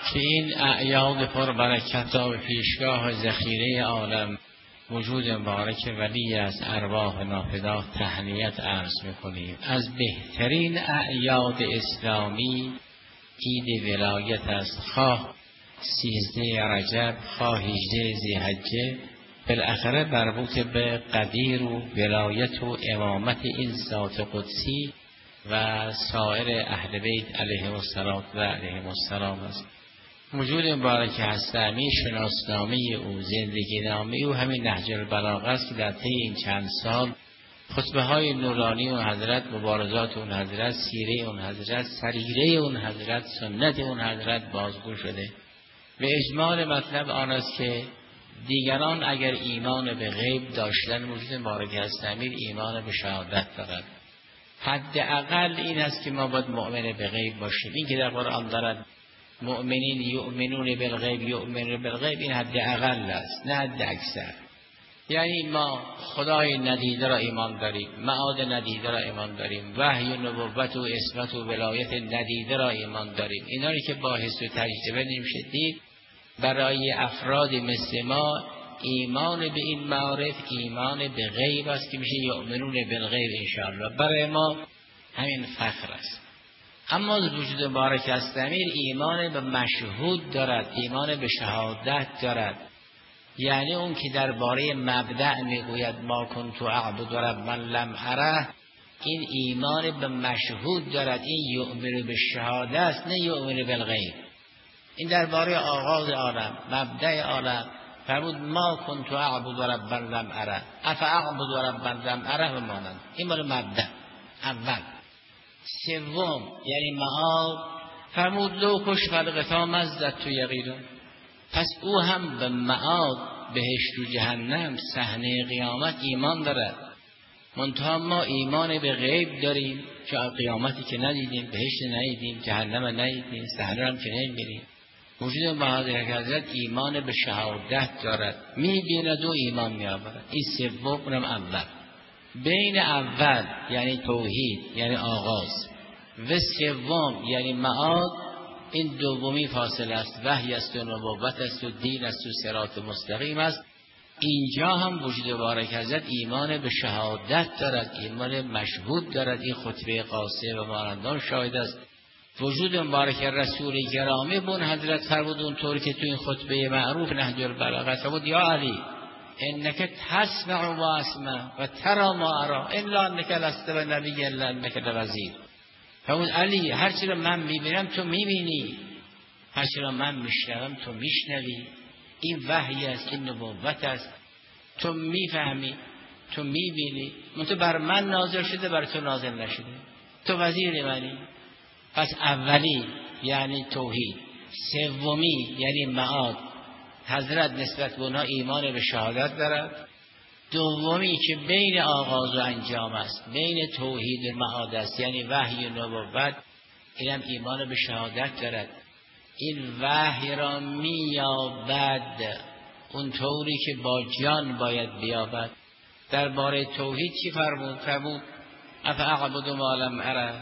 که این اعیاد پربرکت را به پیشگاه ذخیره عالم وجود مبارک ولی از ارواح نافذات تهنیت عرض میکنیم. از بهترین اعیاد اسلامی عید ولایت است، خواه 13 رجب خواه 18 ذی‌حجه، بالاخره مربوط به قدیر و ولایت و امامت این ذات قدسی و سایر اهل بیت علیهم السلام است. وجود مبارک هست امیر شناسنامه او، زندگی نامه او همین نهج البلاغه است که در طی این چند سال خطبه های نورانی اون حضرت، مبارزات اون حضرت، سیره اون حضرت، سریره اون حضرت، سنت اون حضرت بازگو شده. به اجمال مطلب آن است که دیگران اگر ایمان به غیب داشتن، وجود مبارک هست امیر ایمان به شهادت دارد. حداقل این است که ما باید مؤمن به غیب باشیم. این که در قرآن دارد مؤمنین یؤمنون بالغیب یؤمنون بالغیب، این حداقل است نه حد اکثر. یعنی ما خدای ندیده را ایمان داریم، معاد ندیده را ایمان داریم، وحی و نبوت و عصمت و ولایت ندیده را ایمان داریم. اینا رو که با حس و تجربه نمیشه دید. برای افراد مثل ما ایمان به این معارف ایمان به غیب است که میشه یؤمنون بالغیب انشاءالله. برای ما همین فخر است. اما وجود مبارک است امیر ایمان به مشهود دارد، ایمان به شهادت دارد. یعنی اون که درباره مبدأ میگوید ما کنت اعبد ربا لم اره، این ایمان به مشهود دارد. این یؤمن به شهادت است نه یؤمن بالغیب. این درباره آغاز عالم، مبدأ عالم فرمود ما کنت اعبد ربا لم اره افاعبد ربا لم اره بمانند. این مال مبدأ اول. سوم یعنی معاد فرمود لو کش فلقتا مزدت تو یقیدون. پس او هم به معاد، بهشت و جهنم، صحنه قیامت ایمان دارد. منتها ما ایمان به غیب داریم که قیامتی که ندیدیم، بهشت ندیدیم، جهنم ندیدیم، صحنه هم که نمیبینیم. وجود مبارک حضرت ایمان به شهادت دارد، میبیند و ایمان میآورد. این سوم، اونم اول. بین اول یعنی توحید یعنی آغاز و سوم یعنی معاد، این دومی فاصله است. وحی است و نبوت است و دین است و صراط مستقیم است. اینجا هم وجود مبارک حضرت ایمان به شهادت دارد، ایمان مشهود دارد. این خطبه قاسم و مانندان شاهد است. وجود مبارک رسول گرامی بون حضرت فرمود اونطور که تو این خطبه معروف نهج البلاغه فرمود یا علی انک تسمع و اسمع و ترى ما ارى الا انک لست بنبی الا انک لوزیر. فرمود علی هرچی رو من میبینم تو میبینی، هرچی رو من میشنوم تو میشنوی. این وحی است، این نبوت است، تو میفهمی، تو میبینی. منتها بر من نازل شده، بر تو نازل نشده، تو وزیر منی. پس اولی یعنی توحید، سومی یعنی معاد، حضرت نسبت به اونها ایمان به شهادت دارد. دومی که بین آغاز و انجام است، بین توحید و معاد است، یعنی وحی و نبوت، اینم ایمان به شهادت دارد. این وحی را مییابد اونطوری که با جان باید بیابد. درباره توحید چی فرمود؟ فرمود افاعبد ما لم اره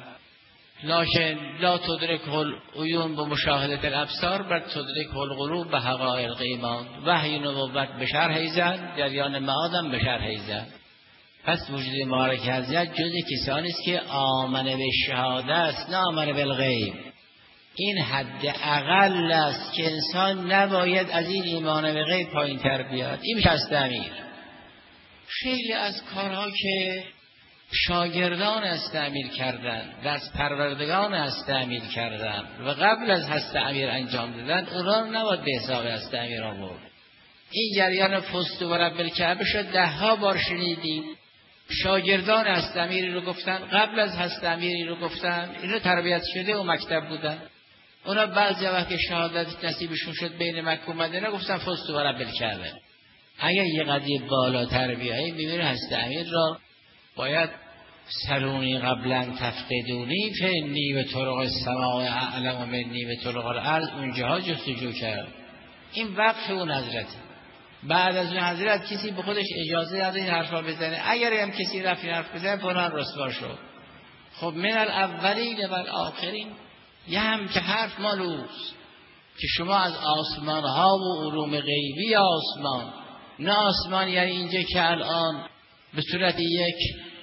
لا تدرک العیون به مشاهدت الابصار بل تدرک القلوب به حقایق ایمان. وحی نبوت به شرح ایزد، جریان معادم به شرح ایزد. پس وجود مبارک حضرت جز کسانی است که آمن به شهاده است نه آمن بالغیب. این حد اقل است که انسان نباید از این ایمان به غیب پایین تر بیاد. این میشه است امیر. خیلی از کارها که شاگردان است امیر کردن، دست پروردگان است امیر کردن و قبل از هست امیر انجام دادن، اونا رو نباید به حساب هست امیر آورد. این جریان فست و رب الکعبه شد 10 بار شنیدید. شاگردان هست امیری رو گفتن، قبل از هست امیری رو گفتن، اینو تربیت شده و مکتب بودن. اونا بعضی وقت که شهادت نصیبشون شد بین مکه و مدینه گفتن فست و رب الکعبه. اگر یه قضیه بالاتر بیایی میبینی هست امیر را باید سرونی قبلا تفقدونی فنی و طرق السماء اعلم و منی و طرق الارض، اونجاها جستجو کرد. این وقف اون حضرت. بعد از اون حضرت کسی به خودش اجازه داده این حرفا بزنه. اگر هم کسی رفت این حرف بزنه فلان رسوا شد. خب من الاولین و الاخرین، یه هم که حرف مالوست که شما از آسمان ها و علوم غیبی آسمان، نه آسمان یعنی اینجا که الان به صورت یک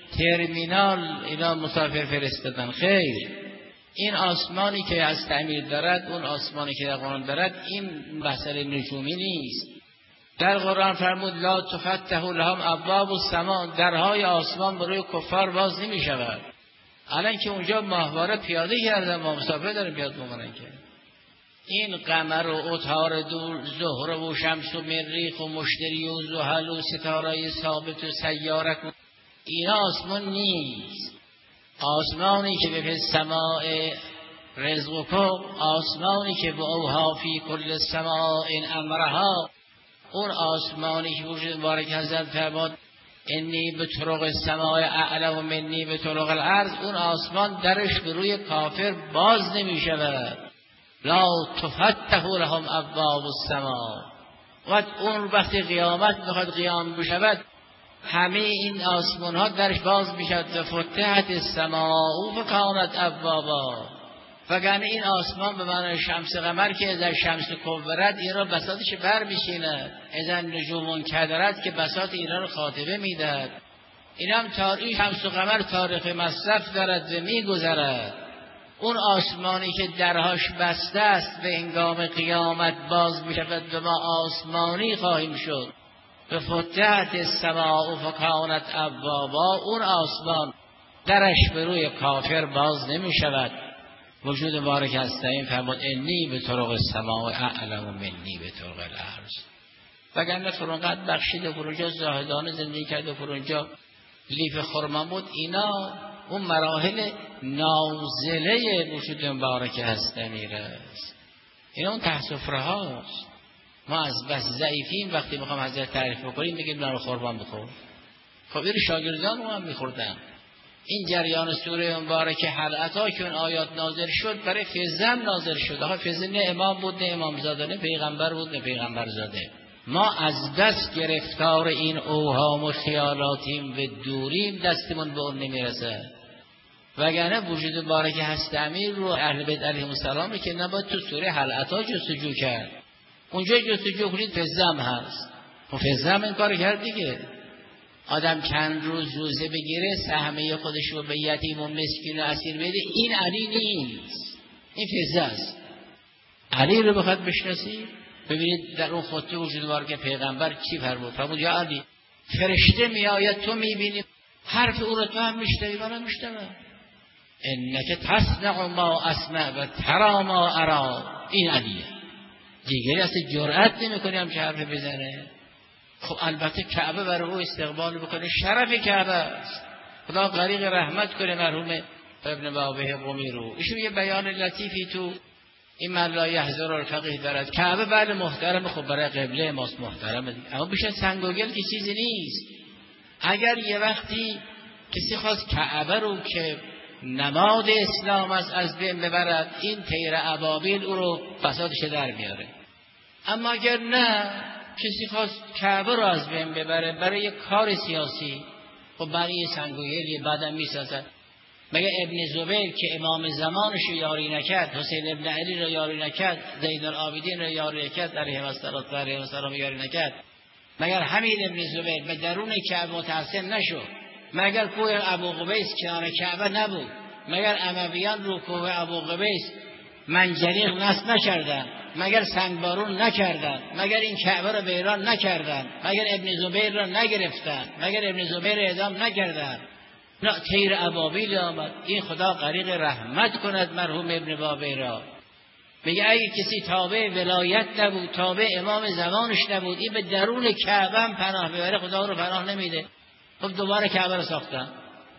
ترمینال اینا مسافر فرستادن، خیر، این آسمانی که از تعمیر دارد، اون آسمانی که در قرآن دارد، این مسئله نجومی نیست. در قرآن فرمود لا تفتح لهم ابواب السماء، درهای آسمان برای کفار باز نمی شود. الان که اونجا ماهواره پیاده کردن، ما مسافر داریم پیاده میکنن که این قمر و عطارد و زهره و شمس و مریخ و مشتری و زحل و ستاره ثابت و سیارک و اینا آسمان نیست. آسمانی که به سماع رزقکم، آسمانی که به اوها فی کل سماع امرها، اون آسمانی که وجود مبارک حضرت فرمود انی به طرق السماء اعلم منی به طرق الارض، اون آسمان درش به روی کافر باز نمی شود. لا تفتح لهم ابواب السماء. و اون وقتی قیامت میخواد قیام بشود، همه این آسمان ها درش باز میشد. فتحت السماء فکانت ابوابا. وگرنه این آسمان به معنی شمس قمر که اذا شمس کورت اینا بساطش بر میشیند، اذا نجوم کدرت که بساط اینا رو خاتمه میداد. اینم این شمس و قمر تاریخ مصرف دارد و میگذرد. اون آسمانی که درهاش بسته است به هنگام قیامت باز میشود و ما آسمانی خواهیم شد. به فتحت السماء فکانت ابوابا، اون آسمان درش به روی کافر باز نمی شود. وجود مبارک هستیم فرمود انی به طرق السماء اعلم منی به طرق الارض. وگرنه فرونقدر بخشیده فرونجا زاهدانه زندگی کرده، فرونجا لیف خرمان بود. اینا اون مراحل نازله وجود مبارک هستنی است. اینا اون ته سفره هاست. ما از بس ضعیفیم وقتی میخوام حضرت تعریف بکنیم میگیم نان قربان بخور. خب این شاگردان هم میخوردن. این جریان سوره مبارک حلقتا که اون آیات نازل شد برای فیضه نازل شد. آخه فیضه نه امام بود نه امام زاده، نه پیغمبر بود نه پیغمبر زاده. ما از دست گرفتار این اوهام و خیالاتیم و دوریم، دستمون به اون نمیرسه. وگرنه وجود مبارک هست امیر رو اهل بیت علیهم السلام که نباید تو سوره حلقتا جستجو کرد. اونجا جستجو کنید فیضه هم هست. و فیضه هم این کار کرد دیگه. آدم چند روز روزه بگیره، سهمه خودش رو به یتیم و مسکین و اسیر بده، این علی نیست، این فیضه است. علی رو بخواد بشناسی ببینید در اون خطه وجود مبارک پیغمبر چی فرمود. فرمود یا علی فرشته میآید تو میبینی حرف او رو تو هم میشنوی منم میشنوم. انک تسمع ما اسمع و ترا ما ارا. این علیه دیگری اصلا جرأت نمیکنه همچه حرف بزنه. خب البته کعبه برای او استقبال بکنه، شرف کعبه است. خدا غریق رحمت کنه مرحوم ابن بابه قمی رو. ایشون یه بیان لطیفی تو این من لا یحضر الفقیه دارد. کعبه بله محترم، خب برای قبله ماست محترمه، اما بیشتر سنگ و گل که چیزی نیست. اگر یه وقتی کسی خواست کعبه رو که نماد اسلام است از بین ببرد، این طیر ابابیل او رو فسادش در میاره. اما اگر نه کسی خواست کعبه رو از بین ببره برای یک کار سیاسی، خب برای سنگ و گل بعدم میسازد. مگه ابن زبیر که امام زمانش رو یاری نکرد، حسین ابن علی رو یاری نکرد، زین العابدین رو یاری نکرد علیه السلام یاری نکرد، مگر همین ابن زبیر به درون کعبه متحسن نشد؟ مگر کوه ابو قبیس کنار کعبه نبود؟ مگر امویان رو کوه ابو قبیس منجنیق نصب نکردن؟ مگر سنگبارون نکردن؟ مگر این کعبه رو ویران نکردن؟ مگر ابن زبیر رو نگرفتن؟ مگر ابن زبیر اعدام نکردن؟ نه، طیر ابابیل آمد. این خدا غریق رحمت کند مرحوم ابن بابه را. میگه اگه کسی تابع ولایت نبود، تابع امام زمانش نبود، این به درون کعبه هم پناه ببره خدا رو پناه نمیده. خب دوباره کعبه رو ساختن.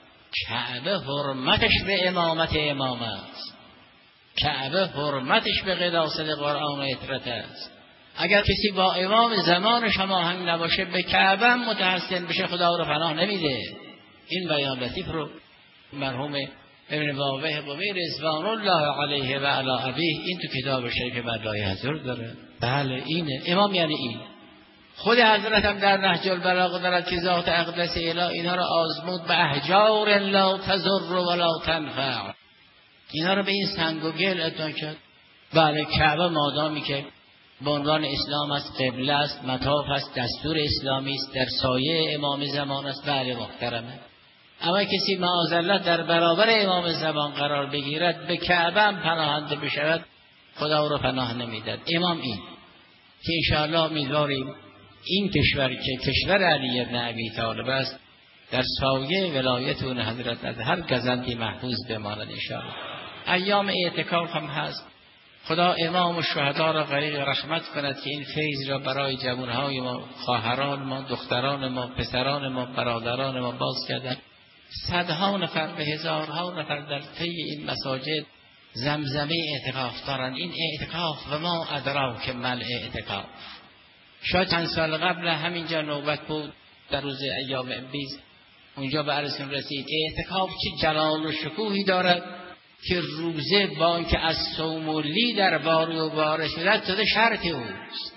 کعبه حرمتش به امامت امام است. کعبه حرمتش به قداست قرآن و اطرت است. اگر کسی با امام زمانش هماهنگ نباشه به کعبه هم متحسن بشه خدا رو پناه نمیده. این بیان لطیف رو مرحوم ابن بابه قمی رضوان الله علیه و علی ابیه این تو کتاب شریف مدعای حضور داره. بله اینه امام، یعنی این. خود حضرت هم در نهج البلاغه دارد که ذات اقدس اله اینها رو آزمود به احجار لا تضر ولا تنفع. اینها رو به این سنگ و گل ادعا کرد. بله کعبه مادامی که به عنوان اسلام است، قبله است، مطاف است، دستور اسلامی است، در سایه امام زمان است، بله محترمه. اما کسی معاذالله در برابر امام زمان قرار بگیرد، به کعبه هم پناهنده بشود، خدا او را پناه نمیداد. امام این که انشاءالله امیدواریم این کشور که کشور علی بن ابی طالب است در سایه ولایت اون حضرت از هر گزندی محفوظ بماند انشاءالله. ایام اعتکاف هم هست. خدا امام و شهدا را غریق رحمت کند که این فیض را برای جوانهای ما، خواهران ما، دختران ما، پسران ما، برادران ما باز کردن. صدها نفر به هزارها نفر در طی این مساجد زمزمه اعتکاف دارند. این اعتکاف و ما ادراک مل اعتکاف. شاید چند سال قبل همینجا نوبت بود، در روز ایام ابریز اونجا به عرضتون رسید. اعتکاف چه جلال و شکوهی دارد که روزه با اینکه از صوم و لی در باری و باره شده شده شرط اوست.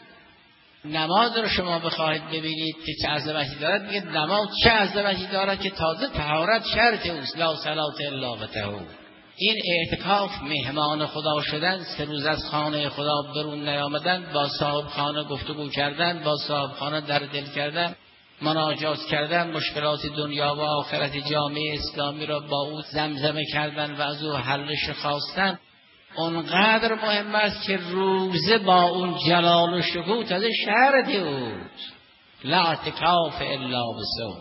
نماز رو شما بخواهید ببینید که چه عظمتی دارد، میگه نماز چه عظمتی دارد که تازه طهارت شرط اوست. لا صلاة الا بطهور. این اعتکاف مهمان خدا شدن، 3 روز از خانه خدا برون نیامدن، با صاحب خانه گفتگو کردن، با صاحب خانه در دل کردن، مناجات کردن، مشکلات دنیا و آخرت جامعه اسلامی را با او زمزمه کردن و از او حلش خواستن. اونقدر مهم است که روزه با اون جلال و شکوه تازه شرط اوست. لا اعتکاف الا بصوم.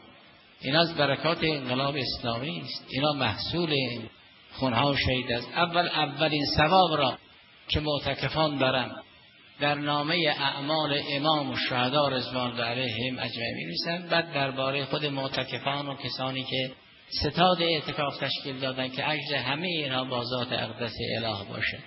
این از برکات انقلاب اسلامی است. اینا محصول خونها شهید است. اولین ثواب را که معتکفان برند در نامه اعمال امام و شهدا رضوان الله علیهم اجمعین می‌نویسند. بعد درباره خود معتکفان و کسانی که ستاد اعتکاف تشکیل دادن که اجر همه اینها با ذات اقدس اله باشه.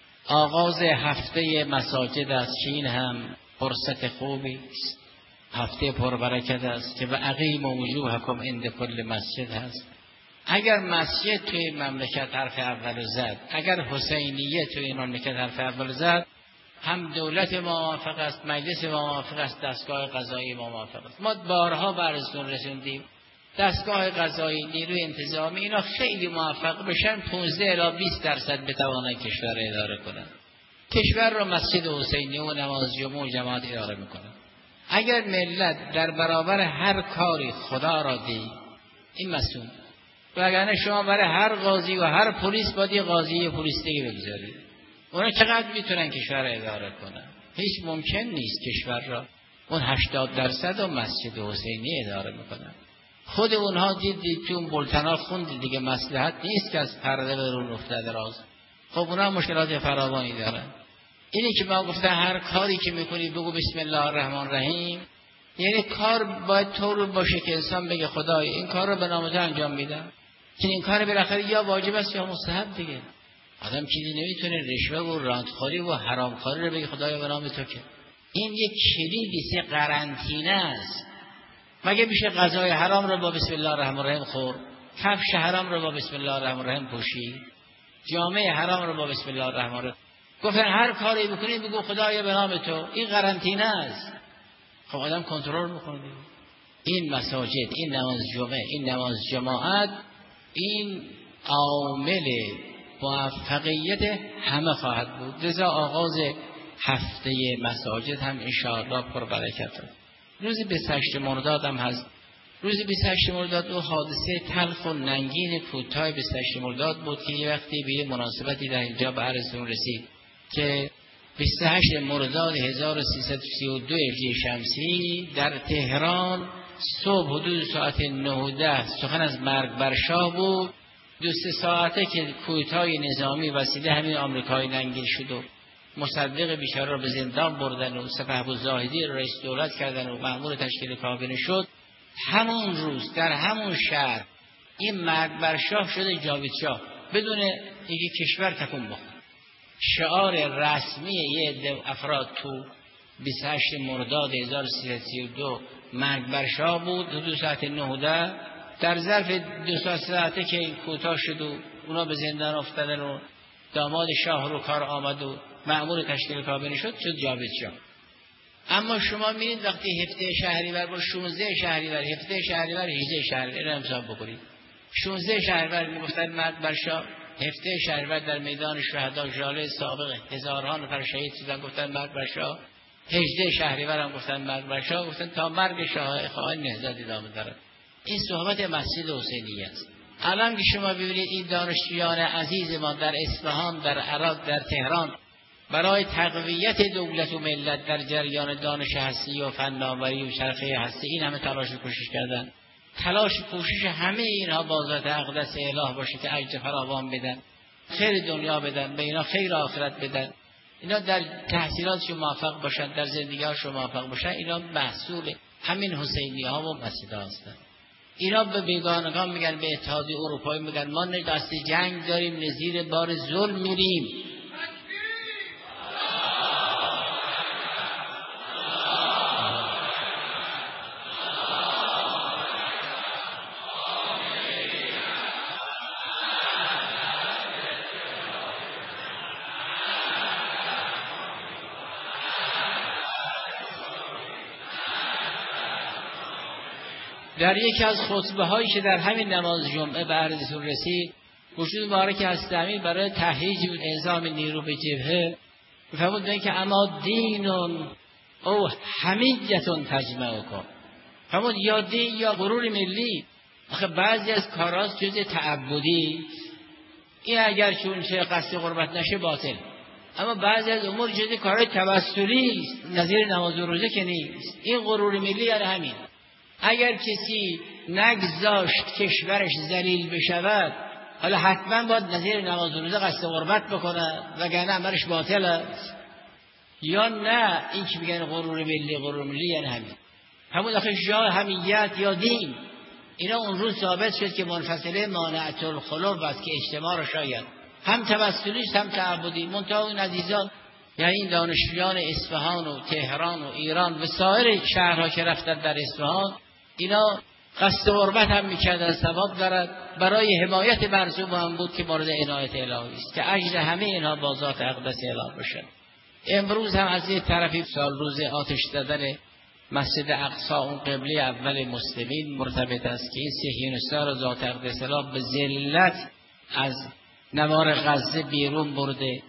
آغاز هفته مساجد است که این هم فرصت خوبی است. هفته پربرکت است که و اقیموا وجوهکم عند کل مسجد هست. اگر مسجد توی مملکت حرف اول زد، اگر حسینیه توی این مملکت حرف اول زد، هم دولت ما موافق است، مجلس ما موافق است، دستگاه قضایی ما موافق است. ما بارها براتون رسوندیم دستگاه قضایی، نیروی انتظامی اینا خیلی موفق بشن 15 الی 20% بتوانند کشور اداره کنند. کشور را مسجد حسینی و نماز جمعه و جماعت اداره میکنند. اگر ملت در برابر هر کاری خدا را دید، این مسئول. وگرنه شما برای هر قاضی و هر پلیس باید یه قاضی پلیس دیگه بگذارید. اونا چقدر میتونن کشور را اداره کنن؟ هیچ ممکن نیست کشور را اون 80% و مسجد حسینی اداره میکنن. خود اونها دیدید تو اون بلتنا خوند دیگه، مصلحت نیست که از پرده برون افتاده راز. خب اونها مشکلات فراوانی دارن. اینی که ما گفتن هر کاری که میکنی بگو بسم الله الرحمن الرحیم، یعنی کار باید طور باشه که انسان بگه خدای این کار رو به نام تو انجام میدم، که این کار بالاخره یا واجب است یا مستحب دیگه. آدم چیزی نمیتونه رشوه و رانتخوری و حرامخوری رو بگه خدایا به نام تو، که این یک کلیدی قرنطینه است. مگه میشه غذای حرام رو با بسم الله الرحمن الرحیم خور، کفش حرام رو با بسم الله الرحمن الرحیم پوشی، جامعه حرام رو با بسم الله الرحمن الرحیم گفتن هر کاری بکنید بگو خدایا به نام تو. این قرنطینه است. خب آدم کنترل میکنه. این مساجد، این نماز جمعه، این نماز جماعت، این عامل موفقیت همه خواهد بود. لذا آغاز هفته مساجد هم انشاءالله پربرکت است. روز 28 مرداد هم هست. روز 28 مرداد او حادثه تلخ و ننگین کوتاه 28 مرداد بود که یه وقتی به یه مناسبتی در اینجا به عرضتون رسید که 28 مرداد 1332 هجری شمسی در تهران صبح حدود ساعت 9:10 سخن از مرگ بر شاه بود. 2-3 ساعته که کوتاه نظامی وسیله همین آمریکایی ننگین شد و مصدق بیچاره را به زندان بردن و سپهبد زاهدی را رئیس دولت کردن و مأمور تشکیل کابینه شد. همون روز در همون شهر این مرگ بر شاه شده جاوید شاه، بدون اینکه کشور تکون بخوره. شعار رسمی یه عده افراد تو 28 مرداد 1332 مرگ بر شاه بود. حدود ساعت 9:10 در ظرف 2 ساعته که این کوتاه شد و اونا به زندان افتادن و داماد شاه رو کار آمد و مأمور تشکیل کابینه شد جاوید شاه. اما شما می‌بینید وقتی هفته شهریور با 16 شهریور، هفته شهریور 18 شهریور رو حساب بکنید. 16 شهریور میگفتن مرگ بر شاه، هفته شهریور در میدان شهدا ژاله سابق هزاران نفر شهید شدن، گفتن مرگ بر شاه. 18 شهریور هم گفتن مرگ بر شاه، گفتن تا مرگ شاه خواهان نهضت ادامه دارد. این صحبت مسجد حسینی است. الان که شما ببینید این دانشجویان عزیز ما در اصفهان، در عراق، در تهران برای تقویت دولت و ملت در جریان دانش هستی و فناوری و چرخه هستی این همه تلاش و کوشش کردن. تلاش و کوشش همه اینها با ذات اقدس اله باشه که اجر فراوان بدن، خیر دنیا بدن، به اینا خیر آخرت بدن، اینا در تحصیلاتشون موفق باشن، در زندگی‌هاشون موفق باشن. اینا محصول همین حسینی ها و مسجد هستن. اینا به بیگانگان میگن، به اتحادیه اروپایی میگن ما دست جنگ داریم، نظیر بار ظلم میریم. در یکی از خطبه هایی که در همین نماز جمعه به عرضتون رسید، وجود مبارک هست امین برای تهییج اعزام نیرو به جبهه فرمودن که اما دینون او حمیتون تجمعکم. فرمود یا دین یا غرور ملی. آخه بعضی از کاراست جز تعبدی، این اگر چون چه قصد قربت نشه باطل، اما بعضی از امور جز کارهای توسلی است، نظیر نماز و روزه که نیست. این غرور ملی یعنی همین. اگر کسی نگذاشت کشورش ذلیل بشود، حالا حتما باید نظیر نماز و روزه قصد قربت بکنه وگرنه عملش باطل است. یا نه این که میگن غرور ملی یعنی همین. همون آخه جا همیت یا دین، اینا اون روز ثابت شد که منفصله مانعت الخلق است که اجتماع را شاید هم توسلی هم تعبدی. منتها این عزیزان یعنی این دانشجویان اصفهان و تهران و ایران و سایر شهرها که رفتن در اصفهان، اینا قصد قربت هم میکردن، ثواب دارد، برای حمایت مرزوم هم بود که مورد عنایت الهی است که اجر همه اینها با ذات اقدس اله باشد. امروز هم از یک طرفی سال روز آتش زدن مسجد اقصی، اون قبله اول مسلمین، مرتبط است که این صهیونیست‌ها را ذات اقدس اله به ذلت از نوار غزه بیرون برده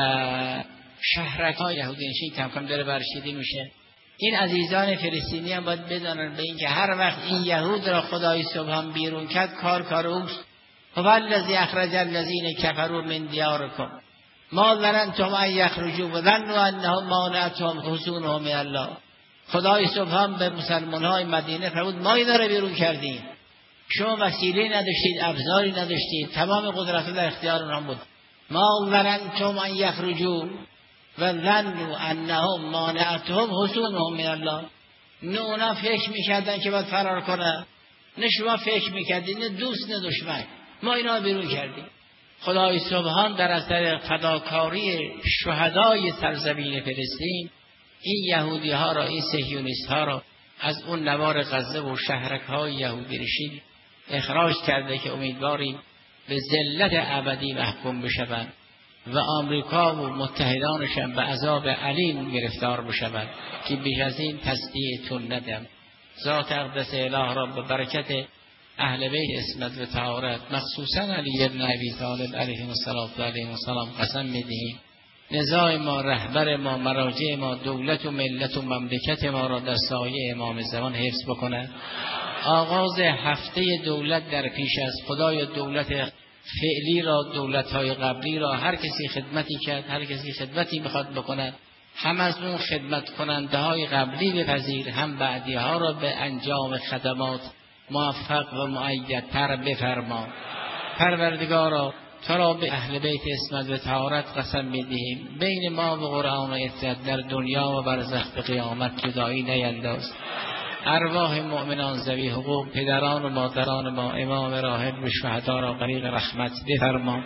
و شهرک‌های یهودی نشین کم کم داره برشیده میشه. این عزیزان فلسطینی هم باید بدانن به این که هر وقت این یهود را خدای سبحان بیرون کرد، کار اوست. هو الذی اخرج الذین کفروا من دیارکم ما ظننتم ان یخرجوا وظنوا انهم مانعتهم حصونهم من الله. خدای سبحان به مسلمان‌های مدینه فرمود ما اینا را بیرون کردیم، شما وسیله نداشتید، ابزاری نداشتید، تمام قدرت در اختیار اونها بود. ما ظننتم ان یخرجوا و ظنوا انهم مانعتهم حصونهم من الله. نه اونا فکر میکردن که باید فرار کنه، نه شما فکر میکردین، نه دوست نه دشمن، ما اینا بیرون کردیم. خدای سبحان در اثر فداکاری شهدای سرزمین فلسطین این یهودی ها را، این صهیونیست ها را از اون نوار غزه و شهرک های یهودی نشین اخراج کرده که امیدواریم به ذلت ابدی محکوم بشوند و آمریکا و متحدانش هم به عذاب علیم گرفتار بشوند که بیش از این تصدیعتون ندم. ذات اقدس اله را به برکت اهل بیت عصمت و طهارت، مخصوصا علی بن ابی طالب علیه السلام قسم می‌دهیم نزاع ما، رهبر ما، مراجع ما، دولت و ملت و مملکت ما را در سایه امام زمان حفظ بکنه. آغاز هفته دولت در پیش است. خدای دولت فعلی را، دولت‌های قبلی را، هر کسی خدمتی کرد، هر کسی خدمتی میخواد بکند، هم از اون خدمت کننده های قبلی بپذیر، هم بعدی ها را به انجام خدمات موفق و مؤیدتر بفرما. پروردگارا تو را به اهل بیت عصمت و طهارت قسم می‌دهیم بین ما و قرآن و عزت در دنیا و برزخ به قیامت جدایی نینداز. ارواح مؤمنان ذوی حقوق، پدران و مادران ما، امام راحل و شهدا را غریق رحمت بفرما.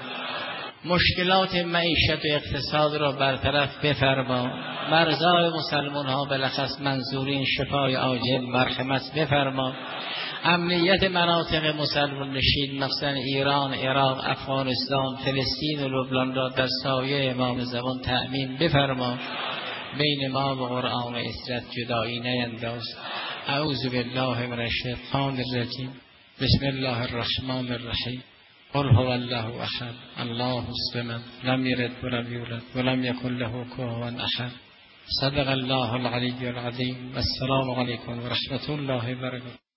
مشکلات معیشت و اقتصاد را برطرف بفرما. مرزای مسلمان ها بلخص منظورین شفای عاجل مرحمت بفرما. امنیت مناطق مسلمان نشین مثلا ایران، عراق، افغانستان، فلسطین و لبنان را در سایه امام زمان تأمین بفرما. بین ما و قرآن و عزت جدایی نینداز. اعوذ بالله من الشیطان الرجیم. بسم الله الرحمن الرحیم. قل هو الله احد الله الصمد لم یلد ولم یولد ولم یکن له کفوا احد. صدق الله العلی العظیم. السلام علیکم و رحمت الله و برکاته.